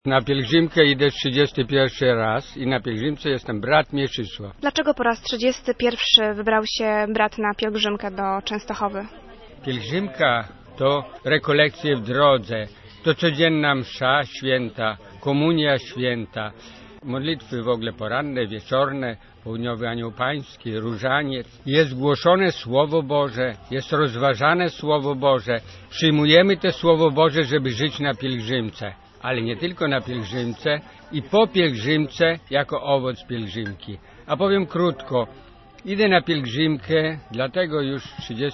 Na pielgrzymkę idę 31 raz i na pielgrzymce jestem brat Mieczysław. Dlaczego po raz 31 wybrał się brat na pielgrzymkę do Częstochowy? Pielgrzymka to rekolekcje w drodze, to codzienna msza święta, komunia święta, modlitwy w ogóle poranne, wieczorne, południowy anioł pański, różaniec. Jest głoszone Słowo Boże, jest rozważane Słowo Boże. Przyjmujemy to Słowo Boże, żeby żyć na pielgrzymce. Ale nie tylko na pielgrzymce i po pielgrzymce jako owoc pielgrzymki. A powiem krótko, idę na pielgrzymkę, dlatego już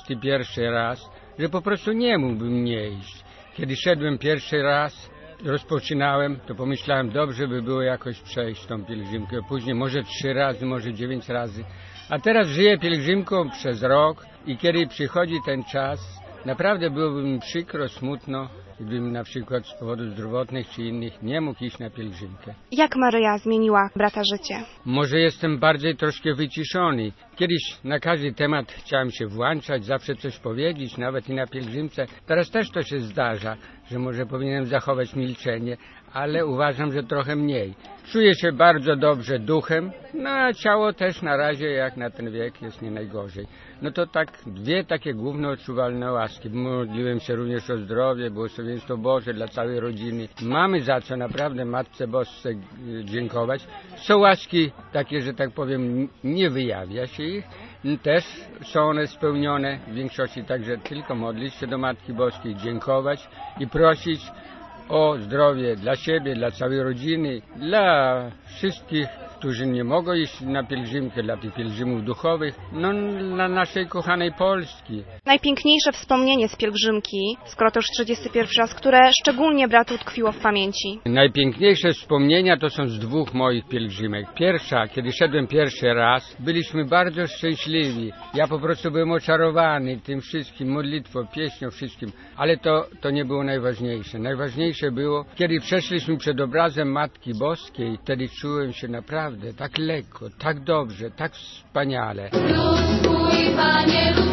31 raz, że po prostu nie mógłbym nie iść. Kiedy szedłem pierwszy raz, rozpoczynałem, to pomyślałem, dobrze by było jakoś przejść tą pielgrzymkę. Później może 3 razy, może 9 razy. A teraz żyję pielgrzymką przez rok i kiedy przychodzi ten czas, naprawdę byłoby mi przykro, smutno, gdybym na przykład z powodów zdrowotnych czy innych nie mógł iść na pielgrzymkę. Jak Maryja zmieniła brata życie? Może jestem bardziej troszkę wyciszony. Kiedyś na każdy temat chciałem się włączać, zawsze coś powiedzieć, nawet i na pielgrzymce. Teraz też to się zdarza, że może powinienem zachować milczenie, ale uważam, że trochę mniej. Czuję się bardzo dobrze duchem, no a ciało też na razie, jak na ten wiek, jest nie najgorzej. No to tak, 2 takie główne odczuwalne łaski. Modliłem się również o zdrowie, błogosławieństwo Boże dla całej rodziny. Mamy za co naprawdę Matce Bosce dziękować. Są łaski takie, że tak powiem, nie wyjawia się ich. Też są one spełnione w większości, także tylko modlić się do Matki Boskiej, dziękować i prosić o zdrowie dla siebie, dla całej rodziny, dla wszystkich, którzy nie mogą iść na pielgrzymkę, dla tych pielgrzymów duchowych, no dla naszej kochanej Polski. Najpiękniejsze wspomnienie z pielgrzymki, skoro to już 31 raz, które szczególnie bratu tkwiło w pamięci? Najpiękniejsze wspomnienia to są z 2 moich pielgrzymek. Pierwsza, kiedy szedłem pierwszy raz, byliśmy bardzo szczęśliwi. Ja po prostu byłem oczarowany tym wszystkim, modlitwą, pieśnią, wszystkim. Ale to nie było najważniejsze. Najważniejsze było, kiedy przeszliśmy przed obrazem Matki Boskiej, wtedy czułem się naprawdę tak lekko, tak dobrze, tak wspaniale. Lud mój, Panie,